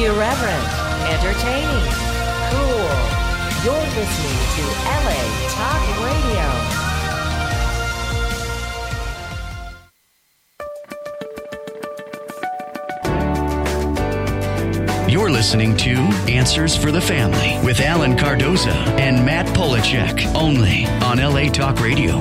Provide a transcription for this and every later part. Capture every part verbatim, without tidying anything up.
Irreverent, entertaining, cool. You're listening to L A Talk Radio. You're listening to Answers for the Family with Alan Cardoza and Matt Polachek, only on L A Talk Radio.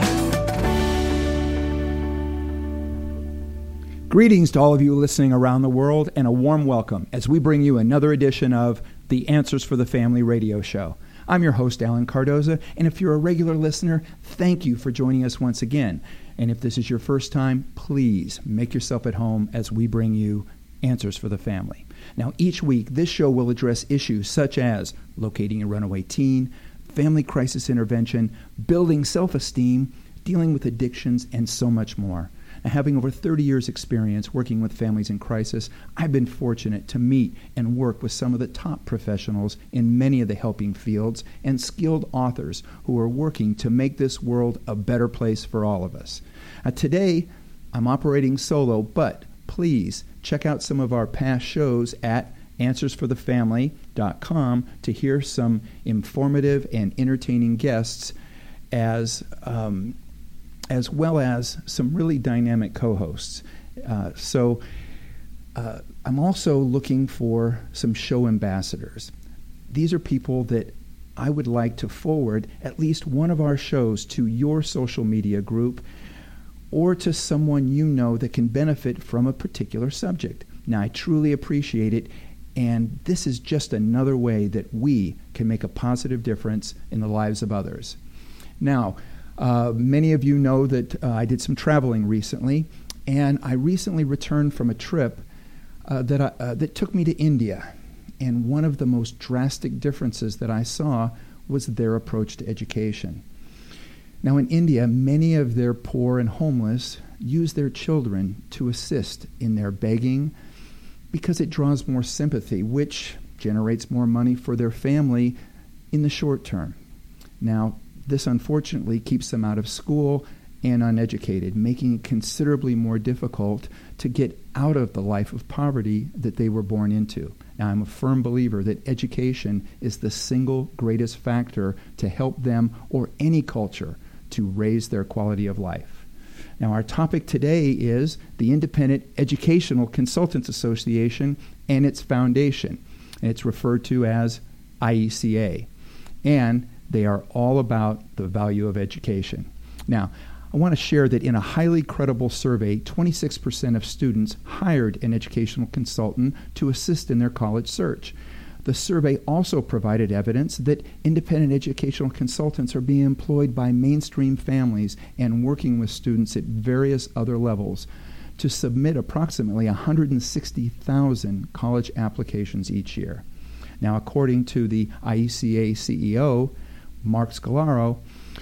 Greetings to all of you listening around the world, and a warm welcome as we bring you another edition of the Answers for the Family radio show. I'm your host, Alan Cardoza, and if you're a regular listener, thank you for joining us once again. And if this is your first time, please make yourself at home as we bring you Answers for the Family. Now, each week, this show will address issues such as locating a runaway teen, family crisis intervention, building self-esteem, dealing with addictions, and so much more. Now, having over thirty years experience working with families in crisis, I've been fortunate to meet and work with some of the top professionals in many of the helping fields and skilled authors who are working to make this world a better place for all of us. Uh, today, I'm operating solo, but please check out some of our past shows at answers for the family dot com to hear some informative and entertaining guests as um, as well as some really dynamic co-hosts. Uh, so uh, I'm also looking for some show ambassadors. These are people that I would like to forward at least one of our shows to your social media group or to someone you know that can benefit from a particular subject. Now, I truly appreciate it, and this is just another way that we can make a positive difference in the lives of others. Now, uh, many of you know that uh, I did some traveling recently, and I recently returned from a trip uh, that, I, uh, that took me to India. And one of the most drastic differences that I saw was their approach to education. Now, in India, many of their poor and homeless use their children to assist in their begging because it draws more sympathy, which generates more money for their family in the short term. Now, this unfortunately keeps them out of school and uneducated, making it considerably more difficult to get out of the life of poverty that they were born into. Now, I'm a firm believer that education is the single greatest factor to help them or any culture to raise their quality of life. Now, our topic today is the Independent Educational Consultants Association and its foundation. And it's referred to as I E C A. And they are all about the value of education. Now, I want to share that in a highly credible survey, twenty-six percent of students hired an educational consultant to assist in their college search. The survey also provided evidence that independent educational consultants are being employed by mainstream families and working with students at various other levels to submit approximately one hundred sixty thousand college applications each year. Now, according to the I E C A C E O, Mark Scalaro,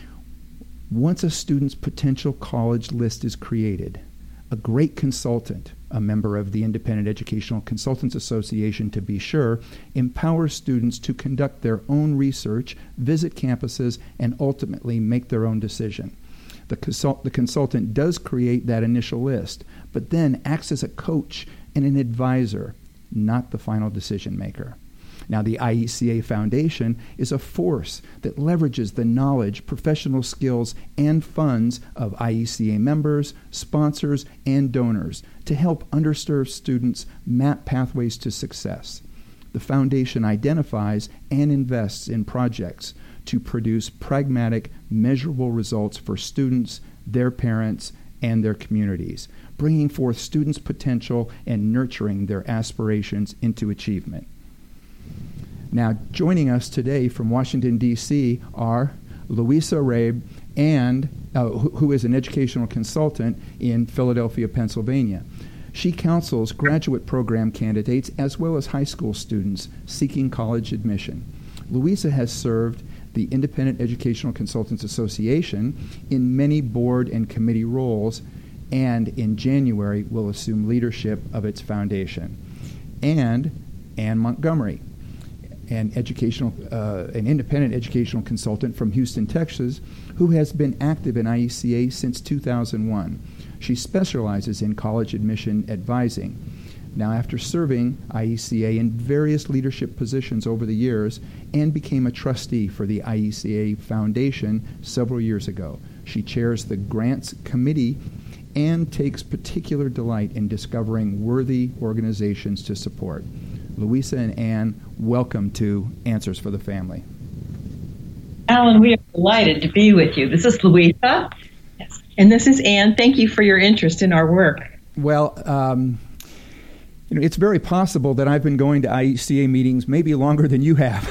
once a student's potential college list is created, a great consultant, a member of the Independent Educational Consultants Association to be sure, empowers students to conduct their own research, visit campuses, and ultimately make their own decision. The, consult- the consultant does create that initial list, but then acts as a coach and an advisor, not the final decision maker. Now, the I E C A Foundation is a force that leverages the knowledge, professional skills, and funds of I E C A members, sponsors, and donors to help underserved students map pathways to success. The foundation identifies and invests in projects to produce pragmatic, measurable results for students, their parents, and their communities, bringing forth students' potential and nurturing their aspirations into achievement. Now, joining us today from Washington, D C are Louisa Rabe, and uh, who, who is an educational consultant in Philadelphia, Pennsylvania. She counsels graduate program candidates as well as high school students seeking college admission. Louisa has served the Independent Educational Consultants Association in many board and committee roles, and in January will assume leadership of its foundation. And Ann Montgomery, an educational, uh, an independent educational consultant from Houston, Texas, who has been active in I E C A since two thousand one. She specializes in college admission advising. Now, after serving I E C A in various leadership positions over the years and became a trustee for the I E C A Foundation several years ago, she chairs the Grants Committee and takes particular delight in discovering worthy organizations to support. Louisa and Ann, welcome to Answers for the Family. Alan, we are delighted to be with you. This is Louisa. Yes. And this is Ann. Thank you for your interest in our work. Well, um, you know, it's very possible that I've been going to I E C A meetings maybe longer than you have.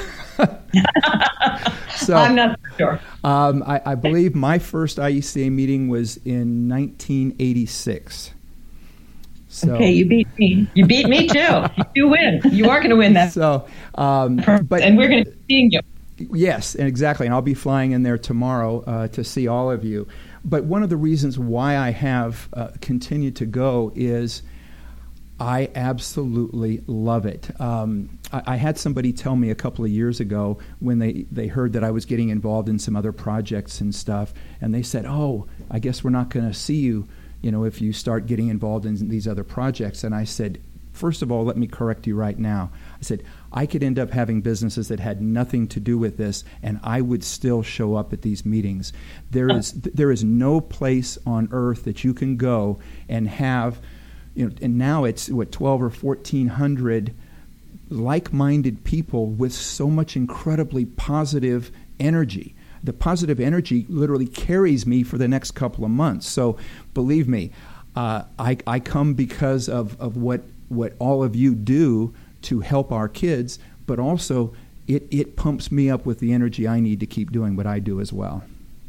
So, I'm not sure. Um, I, I believe my first I E C A meeting was in nineteen eighty-six. So, okay, you beat me. You beat me too. You win. You are going to win that. So, um, but and we're going to be seeing you. Yes, exactly. And I'll be flying in there tomorrow uh, to see all of you. But one of the reasons why I have uh, continued to go is I absolutely love it. Um, I, I had somebody tell me a couple of years ago when they, they heard that I was getting involved in some other projects and stuff, and they said, oh, I guess we're not going to see you, you know, if you start getting involved in these other projects. And I said, first of all, let me correct you right now. I said, I could end up having businesses that had nothing to do with this, and I would still show up at these meetings. There is there is no place on earth that you can go and have, you know, and now it's what twelve or fourteen hundred like-minded people with so much incredibly positive energy. The positive energy literally carries me for the next couple of months. So believe me, uh, I I come because of of what what all of you do to help our kids, but also it, it pumps me up with the energy I need to keep doing what I do as well.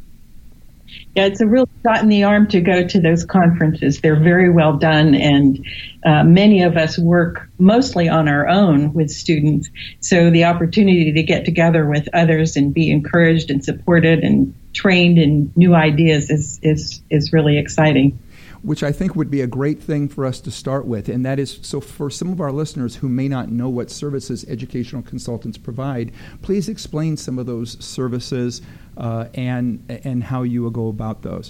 Yeah, it's a real shot in the arm to go to those conferences. They're very well done, and uh, many of us work mostly on our own with students. So the opportunity to get together with others and be encouraged and supported and trained in new ideas is is, is really exciting. Which I think would be a great thing for us to start with. And that is, so for some of our listeners who may not know what services educational consultants provide, please explain some of those services uh, and and how you will go about those.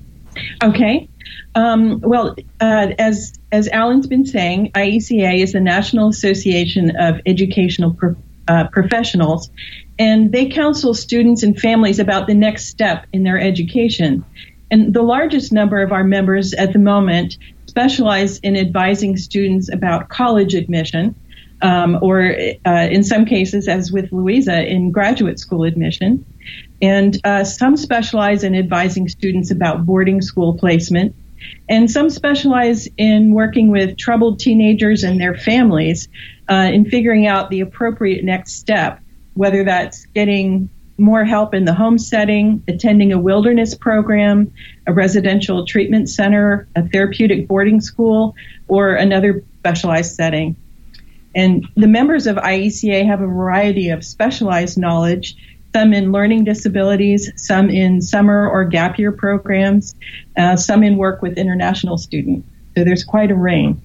Okay. Um, well, uh, as as Alan's been saying, I E C A is the National Association of Educational Pro- uh, Professionals, and they counsel students and families about the next step in their education. And the largest number of our members at the moment specialize in advising students about college admission, um, or uh, in some cases, as with Louisa, in graduate school admission. And uh, some specialize in advising students about boarding school placement. And some specialize in working with troubled teenagers and their families uh, in figuring out the appropriate next step, whether that's getting more help in the home setting, attending a wilderness program, a residential treatment center, a therapeutic boarding school, or another specialized setting. And the members of I E C A have a variety of specialized knowledge, some in learning disabilities, some in summer or gap year programs, uh, some in work with international students. So there's quite a range.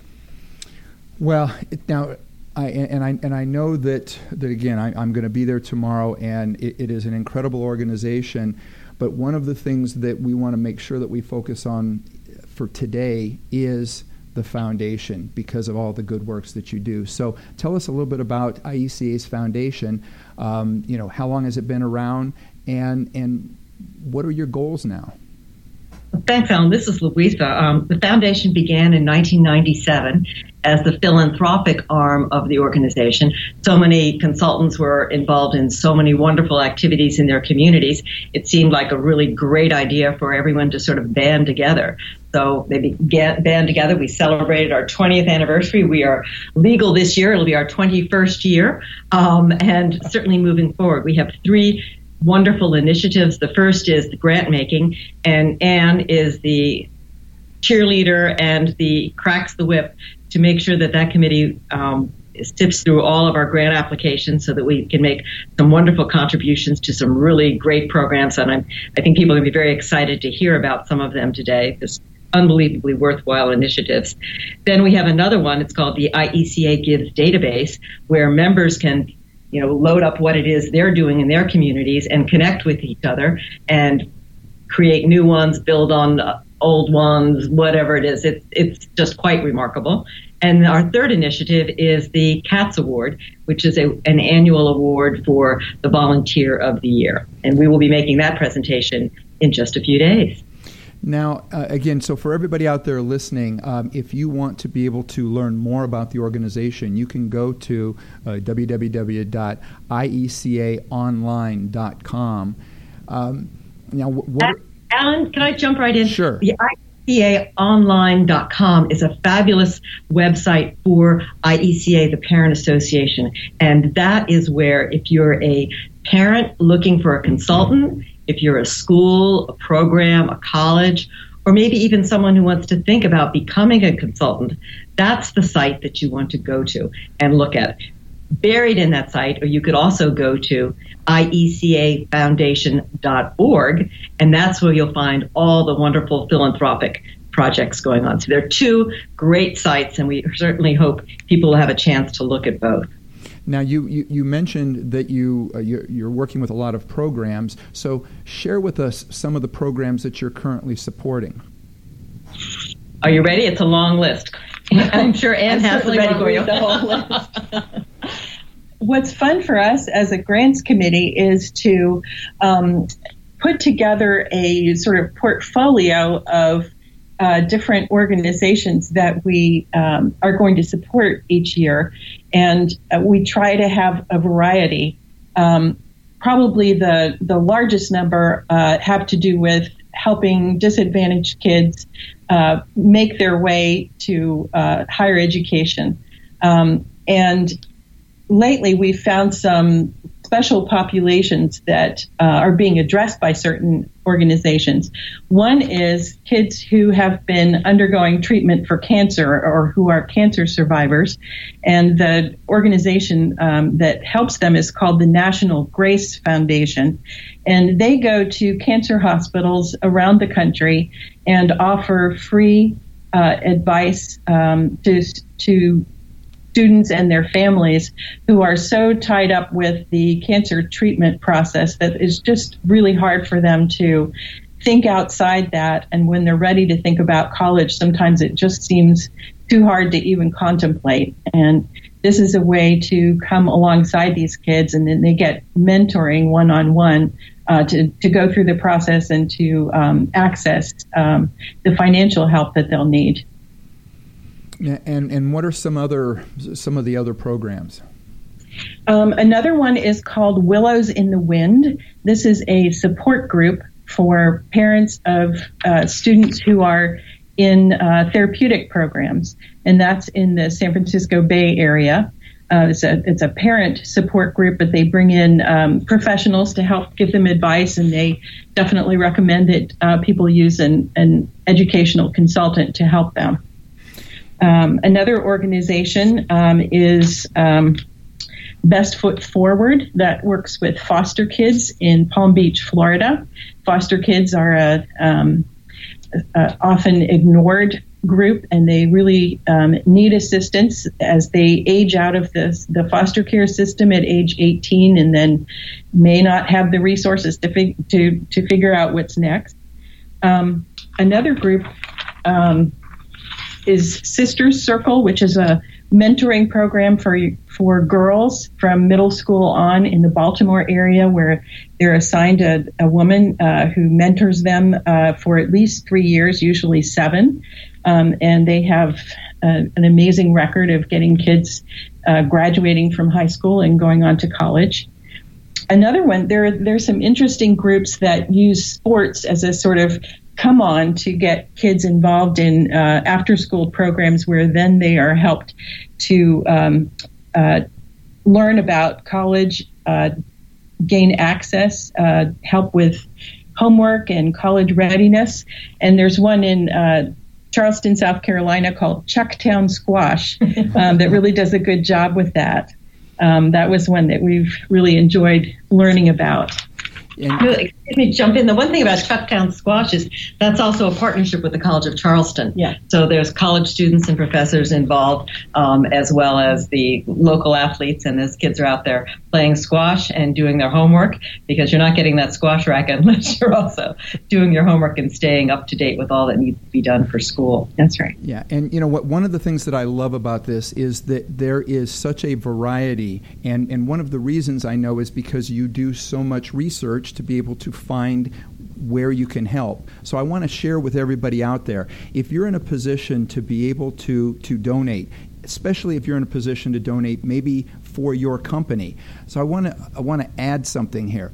Well, now, I, and I and I know that, that again, I, I'm going to be there tomorrow, and it, it is an incredible organization. But one of the things that we want to make sure that we focus on for today is the foundation, because of all the good works that you do. So tell us a little bit about I E C A's foundation. Um, you know, how long has it been around, and and what are your goals now? Thanks, Alan. This is Louisa. Um, the foundation began in nineteen ninety-seven as the philanthropic arm of the organization. So many consultants were involved in so many wonderful activities in their communities. It seemed like a really great idea for everyone to sort of band together. So they began band together. We celebrated our twentieth anniversary. We are legal this year. It'll be our twenty-first year. Um, and certainly moving forward, we have three wonderful initiatives. The first is the grant making, and Ann is the cheerleader and the cracks the whip to make sure that that committee um, sifts through all of our grant applications so that we can make some wonderful contributions to some really great programs. And I'm, I think people are going to be very excited to hear about some of them today. This unbelievably worthwhile initiatives. Then we have another one. It's called the I E C A Gives Database, where members can you know, load up what it is they're doing in their communities and connect with each other and create new ones, build on old ones, whatever it is. It's, it's just quite remarkable. And our third initiative is the CATS Award, which is a, an annual award for the Volunteer of the Year. And we will be making that presentation in just a few days. Now, uh, again, so for everybody out there listening, um, if you want to be able to learn more about the organization, you can go to uh, w w w dot i e c a online dot com. Um, now, what? Alan, can I jump right in? Sure. The I E C A online dot com is a fabulous website for I E C A, the Parent Association. And that is where, if you're a parent looking for a consultant, if you're a school, a program, a college, or maybe even someone who wants to think about becoming a consultant, that's the site that you want to go to and look at. Buried in that site, or you could also go to I E C A foundation dot org, and that's where you'll find all the wonderful philanthropic projects going on. So there are two great sites, and we certainly hope people will have a chance to look at both. Now, you, you, you mentioned that you, uh, you're, you're working with a lot of programs, so share with us some of the programs that you're currently supporting. Are you ready? It's a long list. I'm sure Ann has it ready for you. The whole list. What's fun for us as a grants committee is to um, put together a sort of portfolio of uh, different organizations that we um, are going to support each year. And uh, we try to have a variety. Um, probably the, the largest number uh, have to do with helping disadvantaged kids uh, make their way to uh, higher education. Um, and lately, we've found some special populations that uh, are being addressed by certain organizations. One is kids who have been undergoing treatment for cancer or who are cancer survivors. And the organization um, that helps them is called the National Grace Foundation. And they go to cancer hospitals around the country and offer free uh, advice um, to to students and their families who are so tied up with the cancer treatment process that it's just really hard for them to think outside that. And when they're ready to think about college, sometimes it just seems too hard to even contemplate. And this is a way to come alongside these kids, and then they get mentoring one-on-one uh, to, to go through the process and to um, access um, the financial help that they'll need. And and what are some other some of the other programs? Um, another one is called Willows in the Wind. This is a support group for parents of uh, students who are in uh, therapeutic programs, and that's in the San Francisco Bay Area. Uh, it's a it's a parent support group, but they bring in um, professionals to help give them advice, and they definitely recommend that uh, people use an, an educational consultant to help them. Um, another organization um, is um, Best Foot Forward that works with foster kids in Palm Beach, Florida. Foster kids are a, um, a often ignored group, and they really um, need assistance as they age out of this, the foster care system at age eighteen, and then may not have the resources to fig- to to figure out what's next. Um, another group Um, is Sisters Circle, which is a mentoring program for for girls from middle school on in the Baltimore area, where they're assigned a, a woman uh, who mentors them uh, for at least three years, usually seven. Um, and they have a, an amazing record of getting kids uh, graduating from high school and going on to college. Another one, there there's some interesting groups that use sports as a sort of come on to get kids involved in uh, after-school programs where then they are helped to um, uh, learn about college, uh, gain access, uh, help with homework and college readiness. And there's one in uh, Charleston, South Carolina called Chucktown Squash um, that really does a good job with that. Um, that was one that we've really enjoyed learning about. And, Excuse me, jump in. The one thing about Chucktown Squash is that's also a partnership with the College of Charleston. Yeah. So there's college students and professors involved, um, as well as the local athletes, and those kids are out there playing squash and doing their homework, because you're not getting that squash racket unless you're also doing your homework and staying up to date with all that needs to be done for school. That's right. Yeah, and you know what? One of the things that I love about this is that there is such a variety, and, and one of the reasons I know is because you do so much research to be able to find where you can help. So I want to share with everybody out there, if you're in a position to be able to, to donate, especially if you're in a position to donate maybe for your company. So I want to I want to add something here.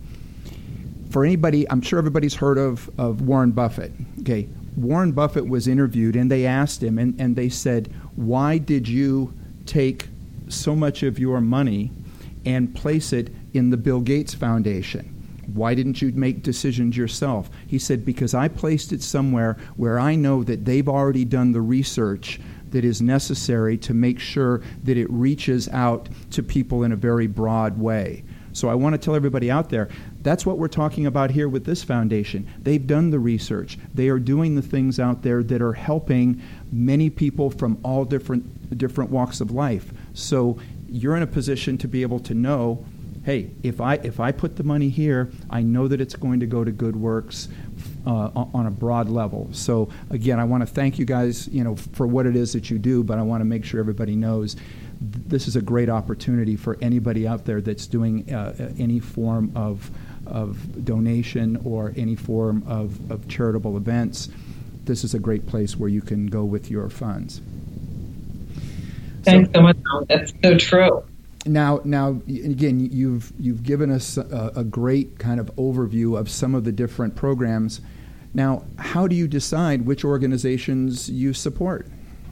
For anybody, I'm sure everybody's heard of, of Warren Buffett. Okay, Warren Buffett was interviewed, and they asked him, and, and they said, why did you take so much of your money and place it in the Bill Gates Foundation? Why didn't you make decisions yourself? He said, because I placed it somewhere where I know that they've already done the research that is necessary to make sure that it reaches out to people in a very broad way. So I want to tell everybody out there, that's what we're talking about here with this foundation. They've done the research. They are doing the things out there that are helping many people from all different different walks of life. So you're in a position to be able to know, hey, if I if I put the money here, I know that it's going to go to good works uh, on a broad level. So again, I want to thank you guys, you know, for what it is that you do, but I want to make sure everybody knows this is a great opportunity for anybody out there that's doing uh, any form of of donation or any form of, of charitable events. This is a great place where you can go with your funds. Thanks so, so much. That's so true. Now, now, again, you've you've given us a, a great kind of overview of some of the different programs. Now, how do you decide which organizations you support?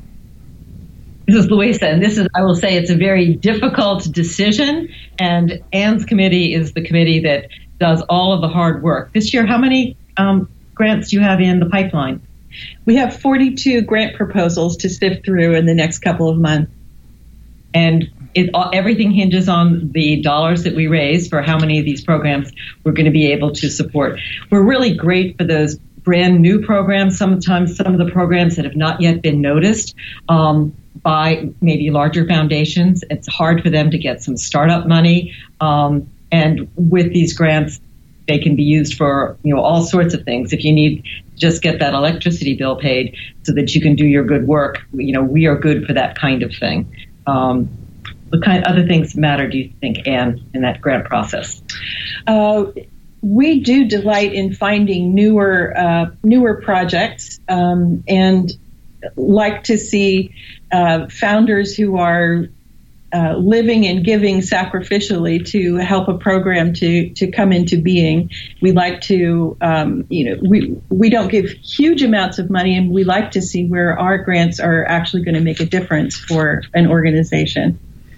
This is Louisa, and this is, I will say, it's a very difficult decision, and Ann's committee is the committee that does all of the hard work. This year, how many um, grants do you have in the pipeline? We have forty-two grant proposals to sift through in the next couple of months. And it, everything hinges on the dollars that we raise for how many of these programs we're going to be able to support. We're really great for those brand new programs, sometimes some of the programs that have not yet been noticed um, by maybe larger foundations. It's hard for them to get some startup money. Um, and with these grants, they can be used for, you know, all sorts of things. If you need just get that electricity bill paid so that you can do your good work, you know, we are good for that kind of thing. Um, what kind of other things matter, do you think, Anne, in that grant process? Uh, we do delight in finding newer uh, newer projects um, and like to see uh, founders who are uh, living and giving sacrificially to help a program to, to come into being. We like to, um, you know, we we don't give huge amounts of money, and we like to see where our grants are actually going to make a difference for an organization.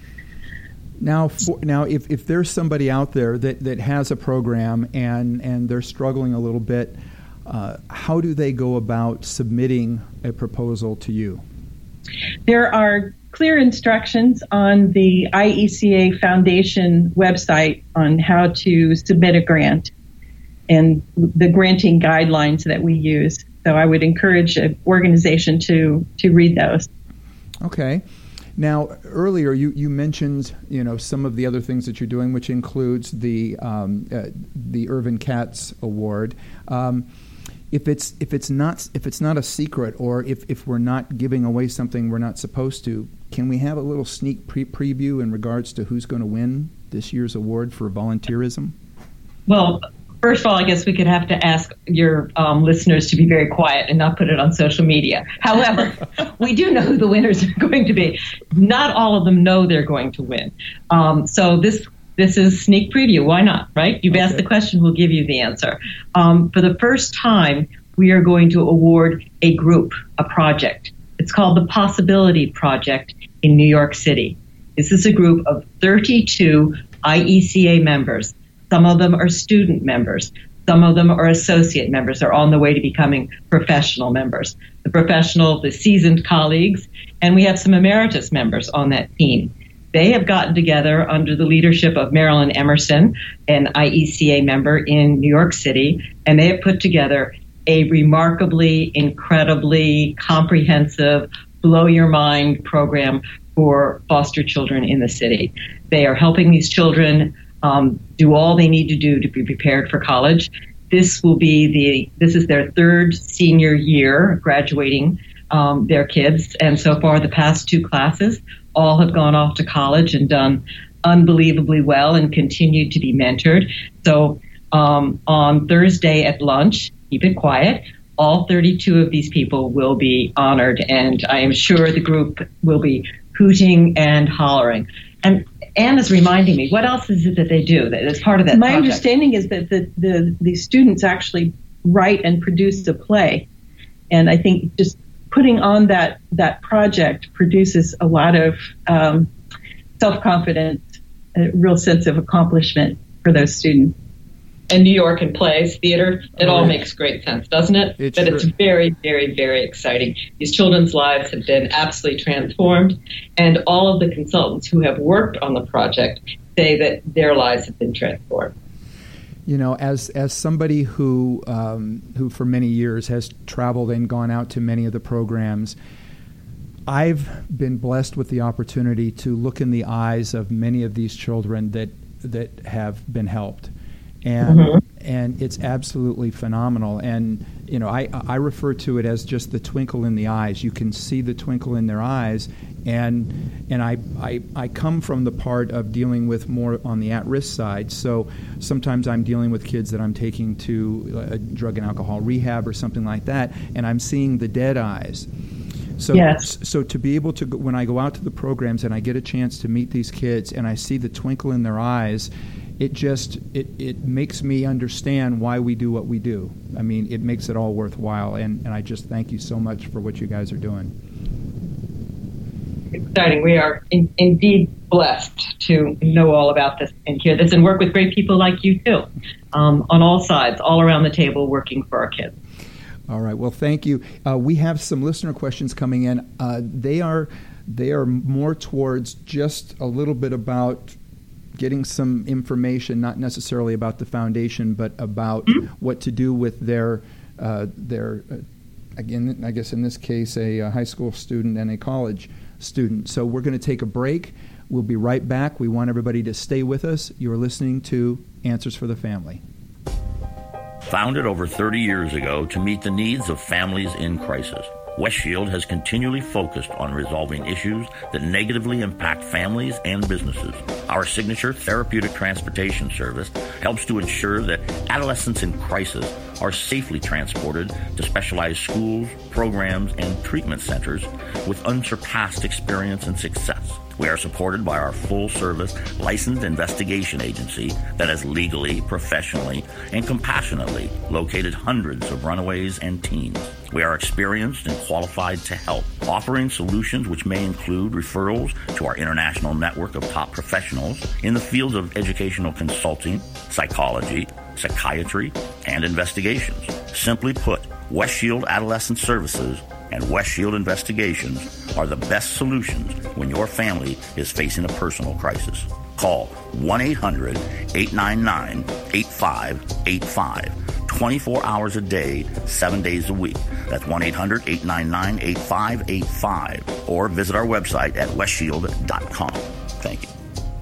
Now, for, now, if, if there's somebody out there that, that has a program and, and they're struggling a little bit, uh, how do they go about submitting a proposal to you? There are clear instructions on the I E C A Foundation website on how to submit a grant and the granting guidelines that we use. So I would encourage an organization to, to read those. Okay. Now, earlier you, you mentioned, you know, some of the other things that you're doing, which includes the um, uh, the Irvin Katz Award. Um, if it's if it's not if it's not a secret, or if, if we're not giving away something we're not supposed to, can we have a little sneak pre- preview in regards to who's going to win this year's award for volunteerism? Well, first of all, I guess we could have to ask your um, listeners to be very quiet and not put it on social media. However, we do know who the winners are going to be. Not all of them know they're going to win. Um, so this this is sneak preview. Why not, right? You've okay. asked the question, we'll give you the answer. Um, for the first time, we are going to award a group, a project. It's called the Possibility Project in New York City. This is a group of thirty-two I E C A members. Some of them are student members. Some of them are associate members. They're on the way to becoming professional members. The professional, the seasoned colleagues, and we have some emeritus members on that team. They have gotten together under the leadership of Marilyn Emerson, an I E C A member in New York City, and they have put together a remarkably, incredibly comprehensive, blow-your-mind program for foster children in the city. They are helping these children um, do all they need to do to be prepared for college. This will be the, this is their third senior year graduating um, their kids, and so far the past two classes all have gone off to college and done unbelievably well and continue to be mentored. So um, on Thursday at lunch, keep it quiet, all thirty-two of these people will be honored, and I am sure the group will be hooting and hollering. And Anne is reminding me, what else is it that they do that is part of that My project? understanding is that the, the, the students actually write and produce a play. And I think just putting on that, that project produces a lot of um, self-confidence, a real sense of accomplishment for those students. And New York and plays, theater, it all makes great sense, doesn't it? It's but it's true. very, very, very exciting. These children's lives have been absolutely transformed, and all of the consultants who have worked on the project say that their lives have been transformed. You know, as as somebody who um, who for many years has traveled and gone out to many of the programs, I've been blessed with the opportunity to look in the eyes of many of these children that that have been helped. And mm-hmm. and it's absolutely phenomenal. And, you know, I, I refer to it as just the twinkle in the eyes. You can see the twinkle in their eyes. And and I, I, I come from the part of dealing with more on the at-risk side. So sometimes I'm dealing with kids that I'm taking to a drug and alcohol rehab or something like that, and I'm seeing the dead eyes. So, yes. so to be able to, when I go out to the programs and I get a chance to meet these kids and I see the twinkle in their eyes, it just, it, it makes me understand why we do what we do. I mean, it makes it all worthwhile, and, and I just thank you so much for what you guys are doing. Exciting. We are in, indeed blessed to know all about this and hear this and work with great people like you too, um, on all sides, all around the table, working for our kids. All right. Well, thank you. Uh, we have some listener questions coming in. Uh, they are they are more towards just a little bit about getting some information, not necessarily about the foundation, but about mm-hmm. what to do with their uh, their uh, again, I guess in this case, a, a high school student and a college student. So we're going to take a break. We'll be right back. We want everybody to stay with us. You're listening to Answers for the Family. Founded over thirty years ago to meet the needs of families in crisis, West Shield has continually focused on resolving issues that negatively impact families and businesses. Our signature therapeutic transportation service helps to ensure that adolescents in crisis are safely transported to specialized schools, programs, and treatment centers with unsurpassed experience and success. We are supported by our full-service licensed investigation agency that has legally, professionally, and compassionately located hundreds of runaways and teens. We are experienced and qualified to help, offering solutions which may include referrals to our international network of top professionals in the fields of educational consulting, psychology, psychiatry, and investigations. Simply put, West Shield Adolescent Services and West Shield Investigations are the best solutions when your family is facing a personal crisis. Call one eight hundred eight nine nine eight five eight five, twenty-four hours a day, seven days a week. That's one eight hundred eight nine nine eight five eight five, or visit our website at west shield dot com. Thank you.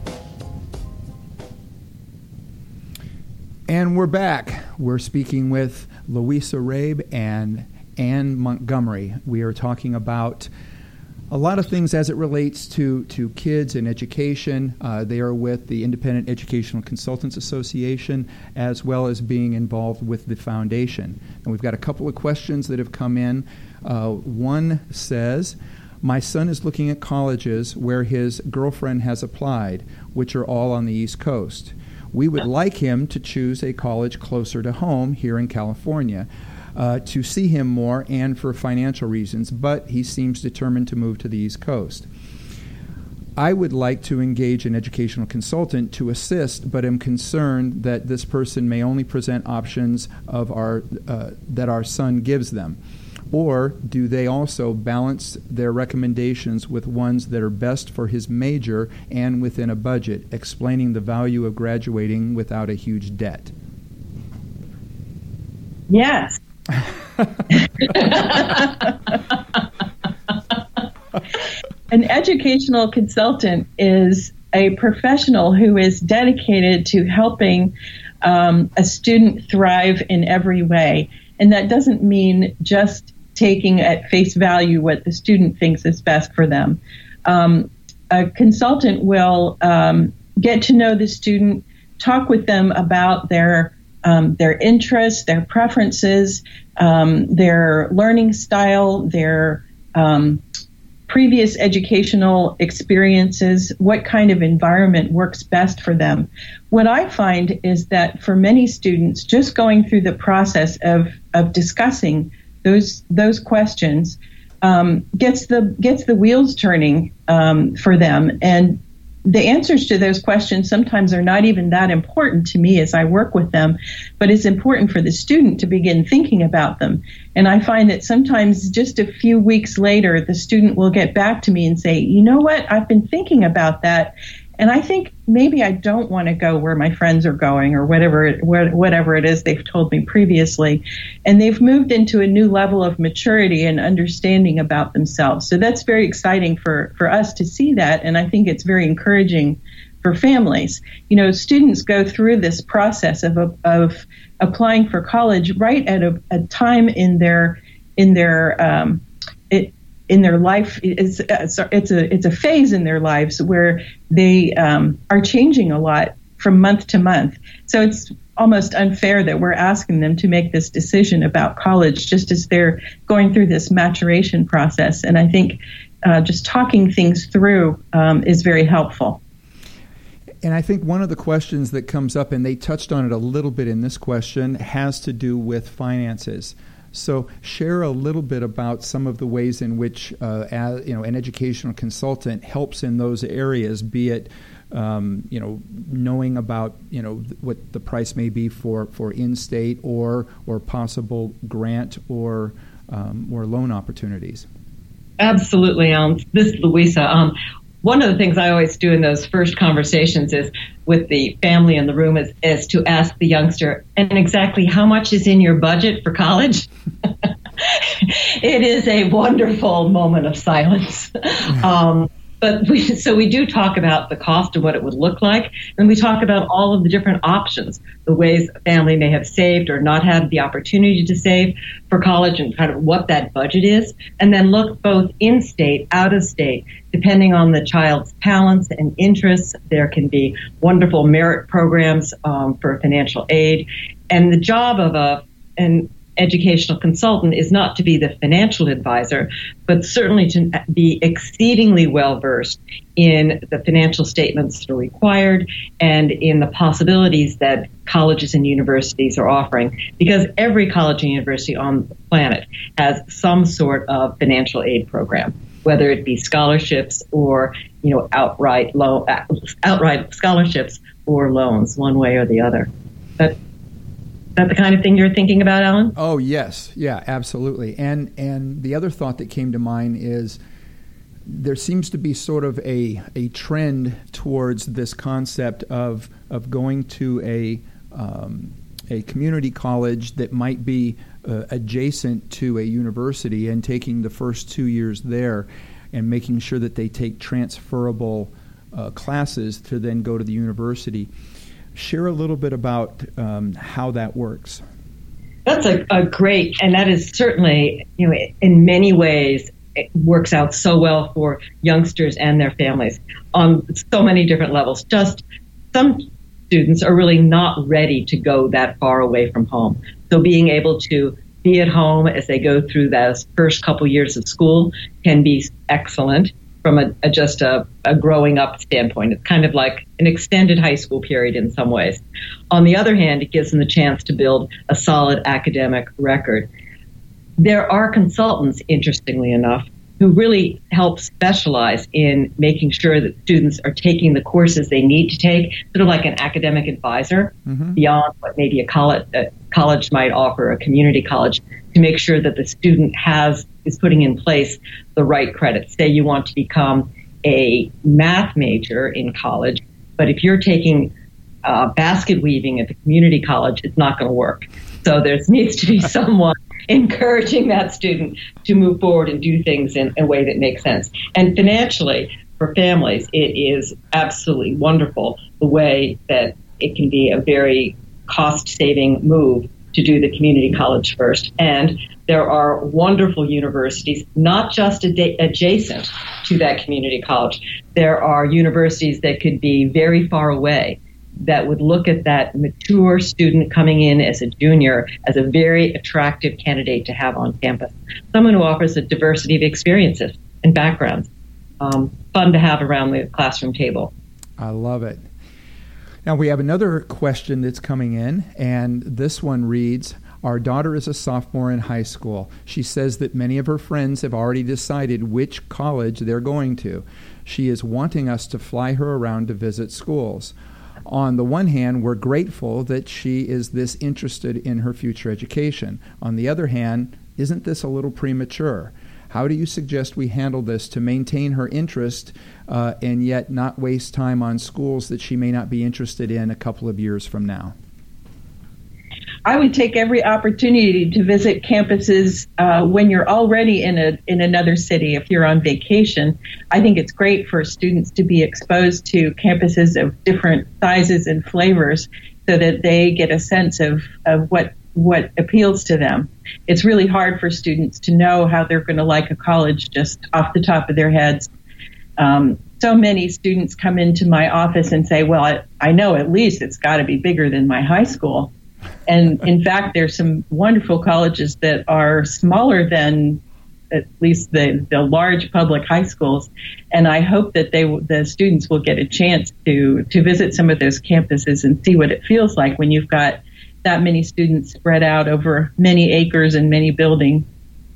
And we're back. We're speaking with Louisa Rabe and Anne Montgomery. We are talking about a lot of things as it relates to, to kids and education. Uh, they are with the Independent Educational Consultants Association, as well as being involved with the foundation. And we've got a couple of questions that have come in. Uh, one says, my son is looking at colleges where his girlfriend has applied, which are all on the East Coast. We would like him to choose a college closer to home here in California uh, to see him more and for financial reasons, but he seems determined to move to the East Coast. I would like to engage an educational consultant to assist, but am concerned that this person may only present options of our uh, that our son gives them. Or do they also balance their recommendations with ones that are best for his major and within a budget, explaining the value of graduating without a huge debt? Yes. An educational consultant is a professional who is dedicated to helping um, a student thrive in every way. And that doesn't mean just taking at face value what the student thinks is best for them. Um, a consultant will um, get to know the student, talk with them about their um, their interests, their preferences, um, their learning style, their um, previous educational experiences, what kind of environment works best for them. What I find is that for many students, just going through the process of, of discussing those those questions um, gets the gets the wheels turning um, for them. And the answers to those questions sometimes are not even that important to me as I work with them, but it's important for the student to begin thinking about them. And I find that sometimes just a few weeks later, the student will get back to me and say, you know what, I've been thinking about that, and I think maybe I don't want to go where my friends are going, or whatever whatever it is they've told me previously. And they've moved into a new level of maturity and understanding about themselves. So that's very exciting for, for us to see that, and I think it's very encouraging for families. You know, students go through this process of of applying for college right at a, a time in their in their um, it, in their life. It's, it's a it's a phase in their lives where they um, are changing a lot from month to month. So it's almost unfair that we're asking them to make this decision about college just as they're going through this maturation process. And I think uh, just talking things through um, is very helpful. And I think one of the questions that comes up, and they touched on it a little bit in this question, has to do with finances. So share a little bit about some of the ways in which uh, as, you know, an educational consultant helps in those areas, be it um, you know, knowing about you know what the price may be for, for in-state or or possible grant or um, or loan opportunities. Absolutely, um, this is Louisa. Um, One of the things I always do in those first conversations is with the family in the room is, is to ask the youngster, and exactly how much is in your budget for college? It is a wonderful moment of silence. Um, but we, so we do talk about the cost of what it would look like, and we talk about all of the different options, the ways a family may have saved or not had the opportunity to save for college, and kind of what that budget is, and then look both in-state, out-of-state, depending on the child's talents and interests. There can be wonderful merit programs um, for financial aid, and the job of a an educational consultant is not to be the financial advisor, but certainly to be exceedingly well versed in the financial statements that are required and in the possibilities that colleges and universities are offering, because every college and university on the planet has some sort of financial aid program, whether it be scholarships or you know outright loan, outright scholarships or loans, one way or the other. But Is that the kind of thing you're thinking about, Alan? Oh, yes. Yeah, absolutely. And and the other thought that came to mind is there seems to be sort of a a trend towards this concept of of going to a um, a community college that might be uh, adjacent to a university and taking the first two years there and making sure that they take transferable uh, classes to then go to the university. Share a little bit about um, how that works. That's a, a great, and that is certainly, you know, in many ways, it works out so well for youngsters and their families on so many different levels. Just some students are really not ready to go that far away from home. So being able to be at home as they go through those first couple years of school can be excellent from a, a just a, a growing up standpoint. It's kind of like an extended high school period in some ways. On the other hand, it gives them the chance to build a solid academic record. There are consultants, interestingly enough, who really help specialize in making sure that students are taking the courses they need to take, sort of like an academic advisor, mm-hmm. beyond what maybe a college, a college might offer, a community college, to make sure that the student has is putting in place the right credits. Say you want to become a math major in college, but if you're taking uh, basket weaving at the community college, it's not going to work. So there needs to be someone encouraging that student to move forward and do things in a way that makes sense. And financially, for families, it is absolutely wonderful the way that it can be a very cost-saving move to do the community college first. And there are wonderful universities, not just ad- adjacent to that community college. There are universities that could be very far away that would look at that mature student coming in as a junior as a very attractive candidate to have on campus. Someone who offers a diversity of experiences and backgrounds. Um, fun to have around the classroom table. I love it. Now we have another question that's coming in, and this one reads, our daughter is a sophomore in high school. She says that many of her friends have already decided which college they're going to. She is wanting us to fly her around to visit schools. On the one hand, we're grateful that she is this interested in her future education. On the other hand, isn't this a little premature? How do you suggest we handle this to maintain her interest uh, and yet not waste time on schools that she may not be interested in a couple of years from now? I would take every opportunity to visit campuses uh, when you're already in a in another city. If you're on vacation, I think it's great for students to be exposed to campuses of different sizes and flavors so that they get a sense of, of what what appeals to them. It's really hard for students to know how they're going to like a college just off the top of their heads. Um, so many students come into my office and say, well, I, I know at least it's got to be bigger than my high school. And in fact, there's some wonderful colleges that are smaller than at least the, the large public high schools. And I hope that they the students will get a chance to, to visit some of those campuses and see what it feels like when you've got that many students spread out over many acres and many buildings.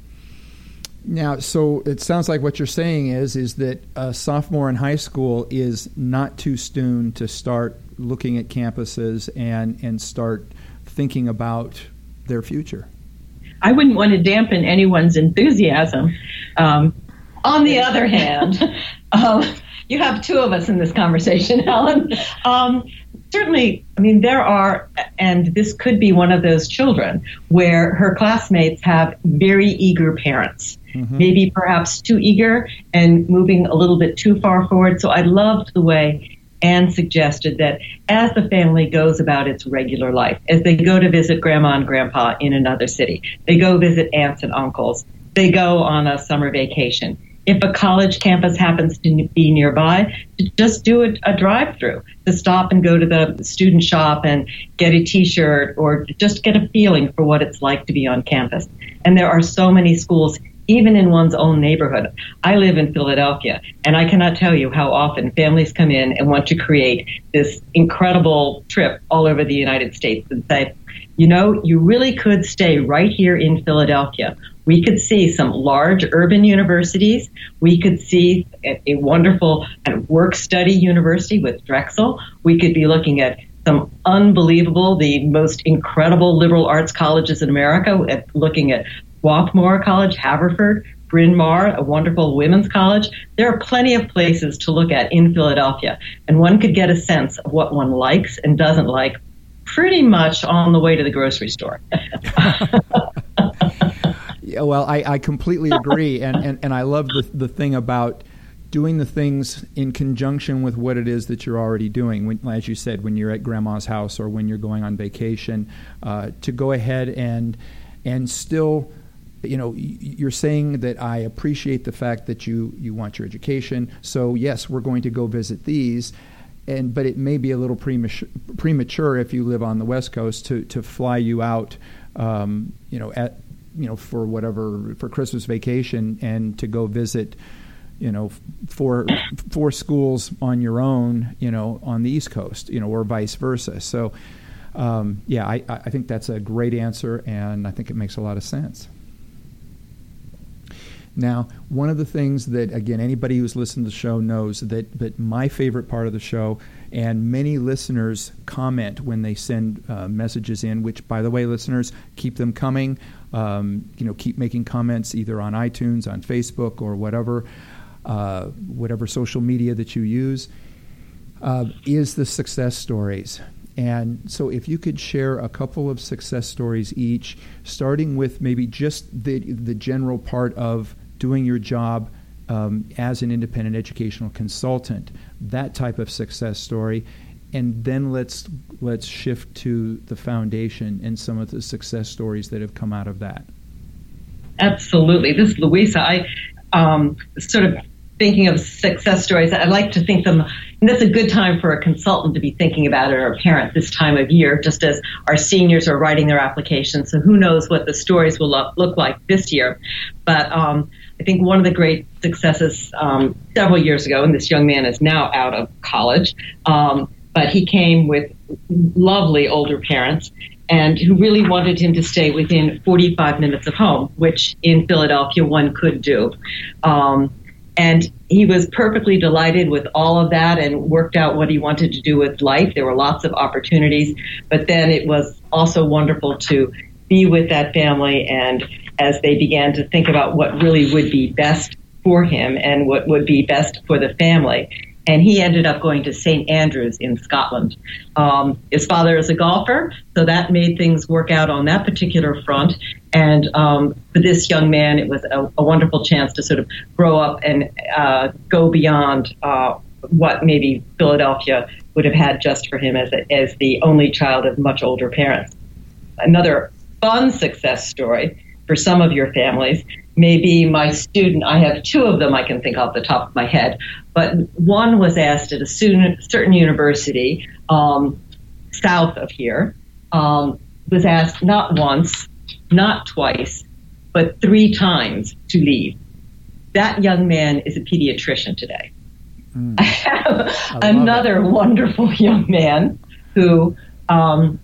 Now, so it sounds like what you're saying is is that a sophomore in high school is not too soon to start looking at campuses and, and start thinking about their future. I wouldn't want to dampen anyone's enthusiasm. Um, On the other hand, um, you have two of us in this conversation, Helen. Um, certainly, I mean, there are, and this could be one of those children where her classmates have very eager parents, mm-hmm. maybe perhaps too eager and moving a little bit too far forward. So I loved the way Anne suggested that as the family goes about its regular life, as they go to visit grandma and grandpa in another city, they go visit aunts and uncles, they go on a summer vacation. If a college campus happens to be nearby, to just do a, a drive-through, to stop and go to the student shop and get a T-shirt or just get a feeling for what it's like to be on campus. And there are so many schools even in one's own neighborhood. I live in Philadelphia, and I cannot tell you how often families come in and want to create this incredible trip all over the United States and say, you know, you really could stay right here in Philadelphia. We could see some large urban universities. We could see a, a wonderful kind of work-study university with Drexel. We could be looking at some unbelievable, the most incredible liberal arts colleges in America, at looking at Swarthmore College, Haverford, Bryn Mawr, a wonderful women's college. There are plenty of places to look at in Philadelphia, and one could get a sense of what one likes and doesn't like pretty much on the way to the grocery store. Yeah, well, I, I completely agree, and, and, and I love the the thing about doing the things in conjunction with what it is that you're already doing. When, as you said, when you're at grandma's house or when you're going on vacation, uh, to go ahead and and still, you know, you're saying that I appreciate the fact that you, you want your education. So yes, we're going to go visit these, and but it may be a little premature, premature if you live on the West Coast to, to fly you out, um, you know, at you know for whatever for Christmas vacation and to go visit, you know, four four schools on your own, you know, on the East Coast, you know, or vice versa. So. Um, yeah, I, I think that's a great answer, and I think it makes a lot of sense. Now, one of the things that, again, anybody who's listened to the show knows that, that my favorite part of the show, and many listeners comment when they send uh, messages in, which, by the way, listeners, keep them coming. Um, you know, keep making comments either on iTunes, on Facebook, or whatever, uh, whatever social media that you use, uh, is the success stories. And so if you could share a couple of success stories each, starting with maybe just the the general part of doing your job um, as an independent educational consultant, that type of success story, and then let's let's shift to the foundation and some of the success stories that have come out of that. Absolutely. This is Louisa. I um, sort of thinking of success stories. I like to think them, and that's a good time for a consultant to be thinking about it, or a parent this time of year, just as our seniors are writing their applications. So who knows what the stories will look, look like this year. But um, I think one of the great successes um, several years ago, and this young man is now out of college, um, but he came with lovely older parents and who really wanted him to stay within forty-five minutes of home, which in Philadelphia one could do. Um, And he was perfectly delighted with all of that and worked out what he wanted to do with life. There were lots of opportunities, but then it was also wonderful to be with that family, and as they began to think about what really would be best for him and what would be best for the family. And he ended up going to Saint Andrews in Scotland. Um, his father is a golfer, so that made things work out on that particular front. And um, for this young man, it was a, a wonderful chance to sort of grow up and uh, go beyond uh, what maybe Philadelphia would have had just for him as, a, as the only child of much older parents. Another fun success story for some of your families may be my student. I have two of them I can think off the top of my head, but one was asked at a student, certain university um, south of here, um, was asked not once, not twice, but three times to leave. That young man is a pediatrician today. Mm. I have I another wonderful young man who um,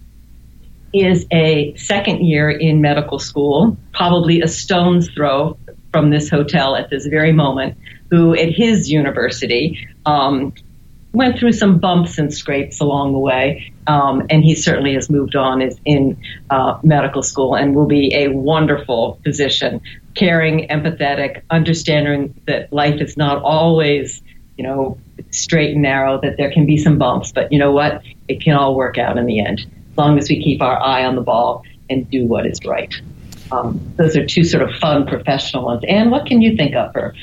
is a second year in medical school, probably a stone's throw from this hotel at this very moment, who at his university um, went through some bumps and scrapes along the way, um, and he certainly has moved on, is in uh, medical school and will be a wonderful physician, caring, empathetic, understanding that life is not always, you know, straight and narrow, that there can be some bumps, but you know what? It can all work out in the end, as long as we keep our eye on the ball and do what is right. Um, those are two sort of fun professional ones. Anne, what can you think of for?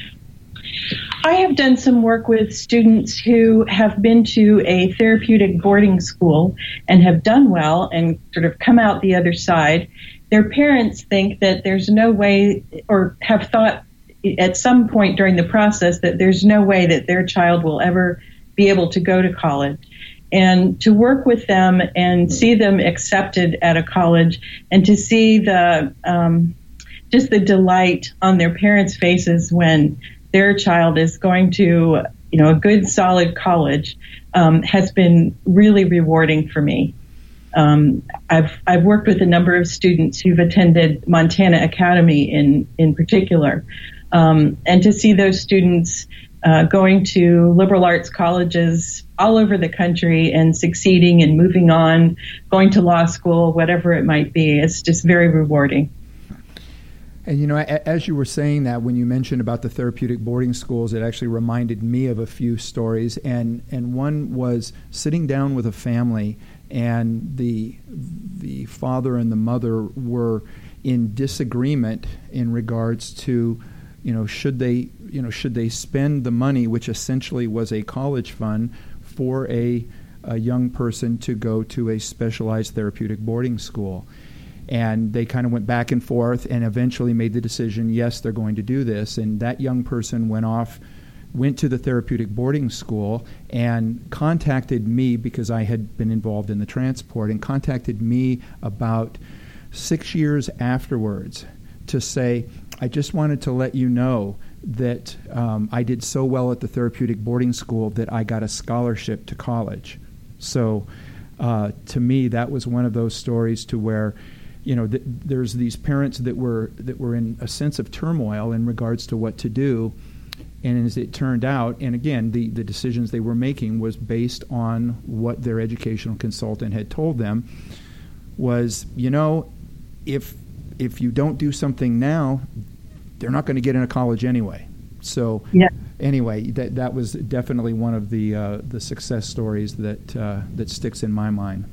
I have done some work with students who have been to a therapeutic boarding school and have done well and sort of come out the other side. Their parents think that there's no way, or have thought at some point during the process that there's no way that their child will ever be able to go to college. And to work with them and see them accepted at a college, and to see the um, just the delight on their parents' faces when their child is going to, you know, a good, solid college, um, has been really rewarding for me. Um, I've I've worked with a number of students who've attended Montana Academy in in particular, um, and to see those students uh, going to liberal arts colleges all over the country and succeeding and moving on, going to law school, whatever it might be, it's just very rewarding. And, you know, as you were saying that, when you mentioned about the therapeutic boarding schools, it actually reminded me of a few stories. And, and one was sitting down with a family, and the the father and the mother were in disagreement in regards to, you know, should they, you know, should they spend the money, which essentially was a college fund, for a, a young person to go to a specialized therapeutic boarding school. And they kind of went back and forth and eventually made the decision, yes, they're going to do this. And that young person went off, went to the therapeutic boarding school and contacted me, because I had been involved in the transport, and contacted me about six years afterwards to say, I just wanted to let you know that um, I did so well at the therapeutic boarding school that I got a scholarship to college. So uh, to me, that was one of those stories to where you know, th- there's these parents that were that were in a sense of turmoil in regards to what to do. And as it turned out, and again, the, the decisions they were making was based on what their educational consultant had told them, was, you know, if if you don't do something now, they're not going to get into college anyway. So yeah. anyway, that that was definitely one of the uh, the success stories that uh, that sticks in my mind.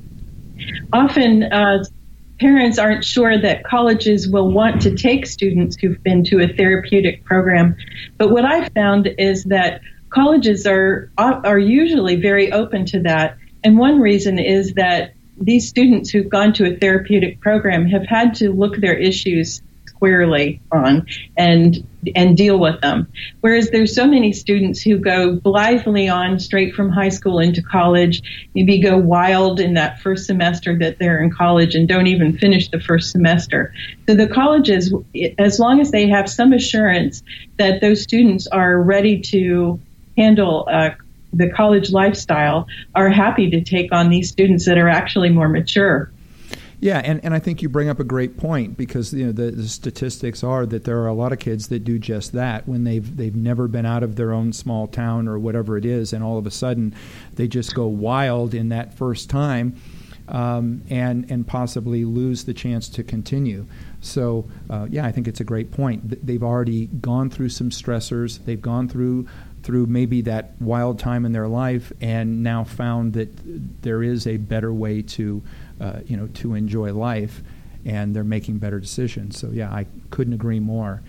Often, uh, parents aren't sure that colleges will want to take students who've been to a therapeutic program. But what I've found is that colleges are are usually very open to that. And one reason is that these students who've gone to a therapeutic program have had to look their issues squarely on and and deal with them. Whereas there's so many students who go blithely on straight from high school into college, maybe go wild in that first semester that they're in college and don't even finish the first semester. So the colleges, as long as they have some assurance that those students are ready to handle uh, the college lifestyle, are happy to take on these students that are actually more mature. Yeah, and, and I think you bring up a great point, because you know the, the statistics are that there are a lot of kids that do just that when they've they've never been out of their own small town or whatever it is, and all of a sudden they just go wild in that first time, um, and and possibly lose the chance to continue. So uh, yeah, I think it's a great point. They've already gone through some stressors. They've gone through through maybe that wild time in their life, and now found that there is a better way to Uh, you know, to enjoy life, and they're making better decisions. So yeah, I couldn't agree more.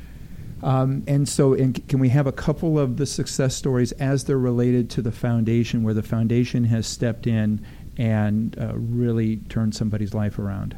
Um, and so, and can we have a couple of the success stories as they're related to the foundation, where the foundation has stepped in and uh, really turned somebody's life around?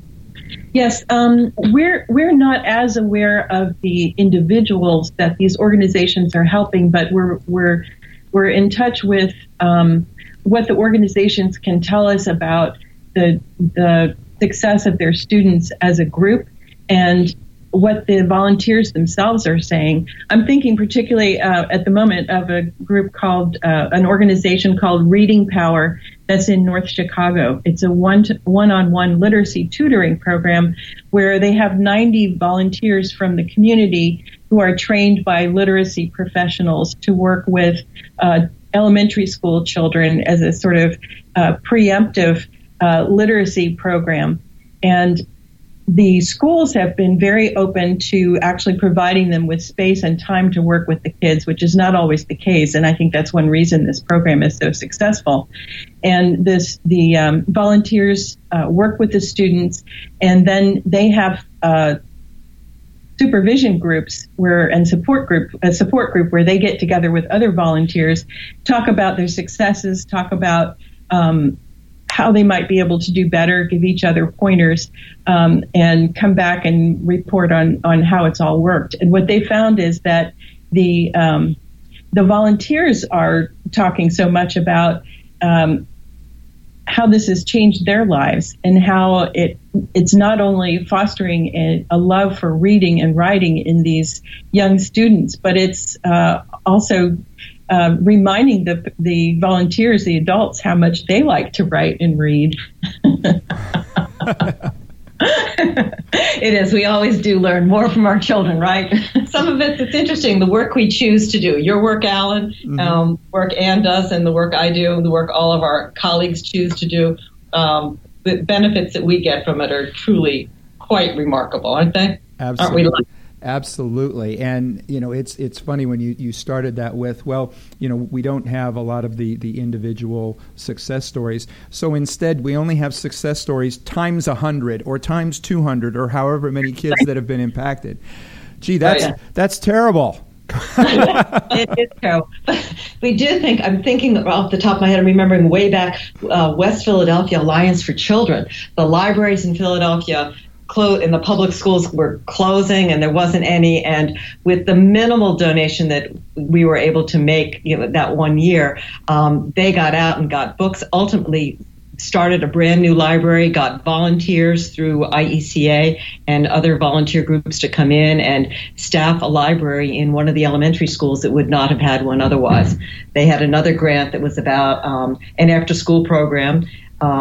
Yes, um, we're we're not as aware of the individuals that these organizations are helping, but we're we're we're in touch with um, what the organizations can tell us about the the success of their students as a group, and what the volunteers themselves are saying. I'm thinking particularly uh, at the moment of a group called, uh, an organization called Reading Power that's in North Chicago. It's a one to, one-on-one literacy tutoring program where they have ninety volunteers from the community who are trained by literacy professionals to work with uh, elementary school children as a sort of uh, preemptive uh, literacy program. And the schools have been very open to actually providing them with space and time to work with the kids, which is not always the case. And I think that's one reason this program is so successful. And this, the um, volunteers uh, work with the students, and then they have uh, supervision groups where and support group a support group where they get together with other volunteers, talk about their successes, talk about um, how they might be able to do better, give each other pointers, um, and come back and report on, on how it's all worked. And what they found is that the um, the volunteers are talking so much about um, how this has changed their lives, and how it it's not only fostering a, a love for reading and writing in these young students, but it's uh, also Uh, reminding the the volunteers, the adults, how much they like to write and read. It is. We always do learn more from our children, right? Some of it, it's interesting, the work we choose to do. Your work, Alan, mm-hmm. um, work Ann does, and the work I do, the work all of our colleagues choose to do. Um, the benefits that we get from it are truly quite remarkable, aren't they? Absolutely. Aren't we lucky? Absolutely. And, you know, it's it's funny when you, you started that with, well, you know, we don't have a lot of the, the individual success stories. So instead, we only have success stories times one hundred or times two hundred or however many kids that have been impacted. Gee, that's, oh, yeah. that's terrible. It is terrible. But we do think, I'm thinking off the top of my head, I'm remembering way back, uh, West Philadelphia Alliance for Children, the libraries in Philadelphia, Close, and the public schools were closing, and there wasn't any. And with the minimal donation that we were able to make, you know, that one year, um, they got out and got books. Ultimately, started a brand new library, got volunteers through I E C A and other volunteer groups to come in and staff a library in one of the elementary schools that would not have had one otherwise. They had another grant that was about um, an after-school program. Um,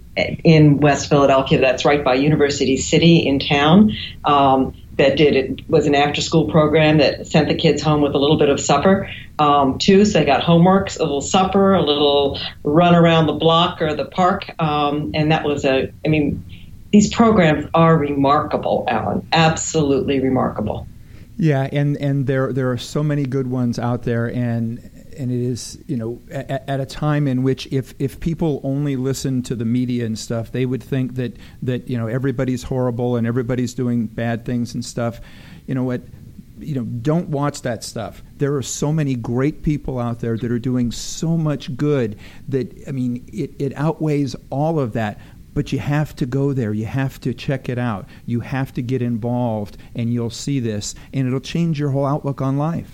in West Philadelphia. That's right by University City in town. Um, that did it was an after-school program that sent the kids home with a little bit of supper um, too. So they got homeworks, a little supper, a little run around the block or the park, um, and that was a. I mean, these programs are remarkable, Alan. Absolutely remarkable. Yeah, and, and there there are so many good ones out there, and and it is, you know, at, at a time in which if, if people only listen to the media and stuff, they would think that, that, you know, everybody's horrible and everybody's doing bad things and stuff. You know what? You know, don't watch that stuff. There are so many great people out there that are doing so much good that, I mean, it, it outweighs all of that. But you have to go there. You have to check it out. You have to get involved, and you'll see this, and it'll change your whole outlook on life.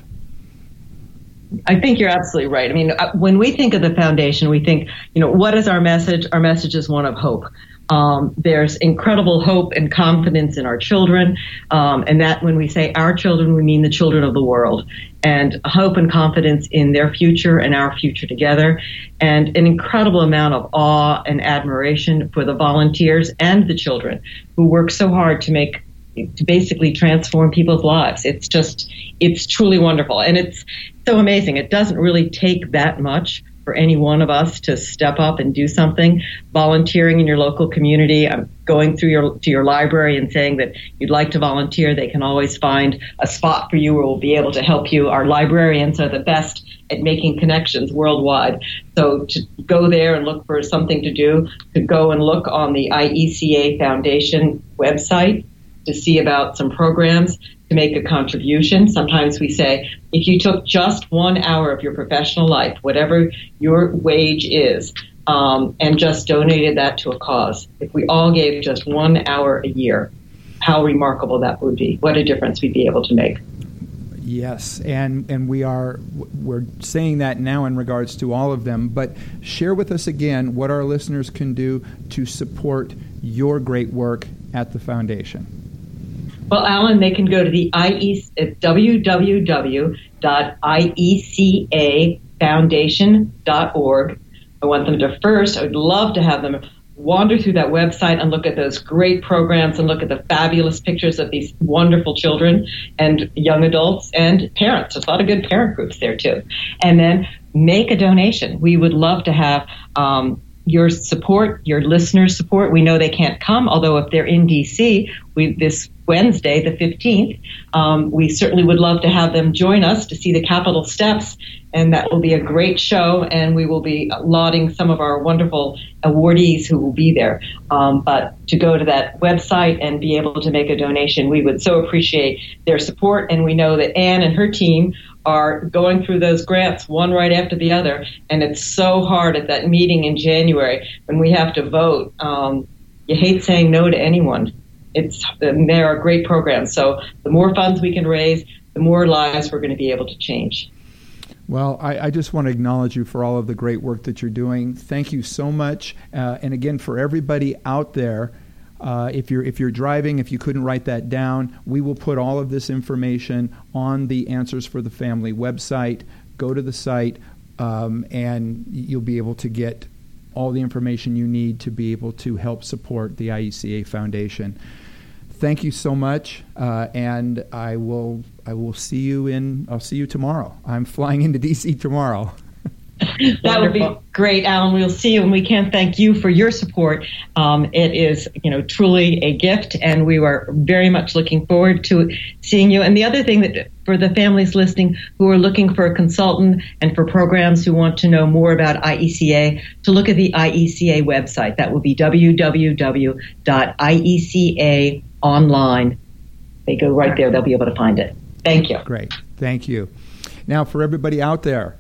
I think you're absolutely right. I mean, when we think of the foundation, we think, you know, what is our message? Our message is one of hope. Um, there's incredible hope and confidence in our children. Um, and that when we say our children, we mean the children of the world. And hope and confidence in their future and our future together. And an incredible amount of awe and admiration for the volunteers and the children who work so hard to make to basically transform people's lives. It's just, it's truly wonderful. And it's so amazing. It doesn't really take that much for any one of us to step up and do something. Volunteering in your local community, um, going through your to your library and saying that you'd like to volunteer, they can always find a spot for you where we'll be able to help you. Our librarians are the best at making connections worldwide. So to go there and look for something to do, to go and look on the I E C A Foundation website to see about some programs, to make a contribution. Sometimes we say, if you took just one hour of your professional life, whatever your wage is, um, and just donated that to a cause, if we all gave just one hour a year, how remarkable that would be. What a difference we'd be able to make. Yes, and and we are we're saying that now in regards to all of them, but share with us again what our listeners can do to support your great work at the foundation. Well, Alan, they can go to the I E C, uh, w w w dot i e c a foundation dot org. I want them to first, I would love to have them wander through that website and look at those great programs and look at the fabulous pictures of these wonderful children and young adults and parents. There's a lot of good parent groups there, too. And then make a donation. We would love to have um, your support, your listeners' support. We know they can't come, although if they're in D C, we this Wednesday, the fifteenth, um, we certainly would love to have them join us to see the Capitol steps, and that will be a great show, and we will be lauding some of our wonderful awardees who will be there. Um, but to go to that website and be able to make a donation, we would so appreciate their support, and we know that Anne and her team are going through those grants one right after the other, and it's so hard at that meeting in January when we have to vote. Um, you hate saying no to anyone. It's they're a great program. So the more funds we can raise, the more lives we're going to be able to change. Well, I, I just want to acknowledge you for all of the great work that you're doing. Thank you so much. Uh, and again, for everybody out there, uh, if you're if you're driving, if you couldn't write that down, we will put all of this information on the Answers for the Family website. Go to the site, um, and you'll be able to get all the information you need to be able to help support the I E C A Foundation. Thank you so much, uh, and I will I will see you in I'll see you tomorrow. I'm flying into D C tomorrow. That would be great, Alan. We'll see you, and we can't thank you for your support. Um, it is, you know, truly a gift, and we are very much looking forward to seeing you. And the other thing that for the families listening who are looking for a consultant and for programs who want to know more about I E C A, to look at the I E C A website. That will be w w w dot i e c a online. They go right there. They'll be able to find it. Thank you. Great. Thank you. Now, for everybody out there,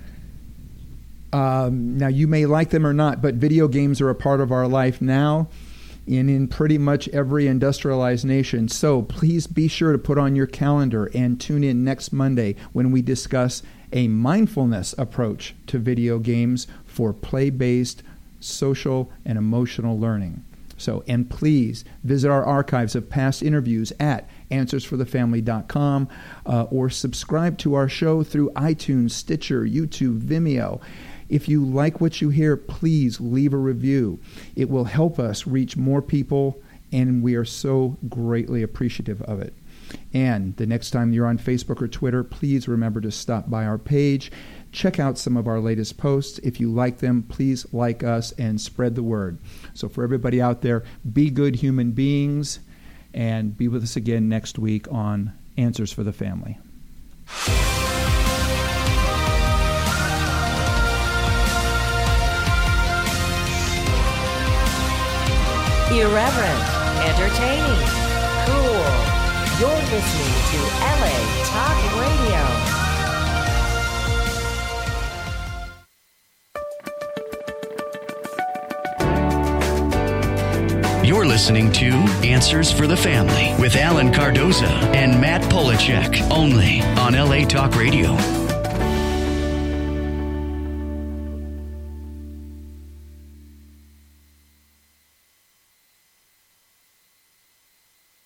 Um, now, you may like them or not, but video games are a part of our life now and in pretty much every industrialized nation. So please be sure to put on your calendar and tune in next Monday when we discuss a mindfulness approach to video games for play-based social and emotional learning. So, and please visit our archives of past interviews at answers for the family dot com uh, or subscribe to our show through iTunes, Stitcher, YouTube, Vimeo. If you like what you hear, please leave a review. It will help us reach more people, and we are so greatly appreciative of it. And the next time you're on Facebook or Twitter, please remember to stop by our page. Check out some of our latest posts. If you like them, please like us and spread the word. So for everybody out there, be good human beings, and be with us again next week on Answers for the Family. Irreverent, entertaining, cool. You're listening to L A Talk Radio. You're listening to Answers for the Family with Alan Cardoza and Matt Polachek, only on L A Talk Radio.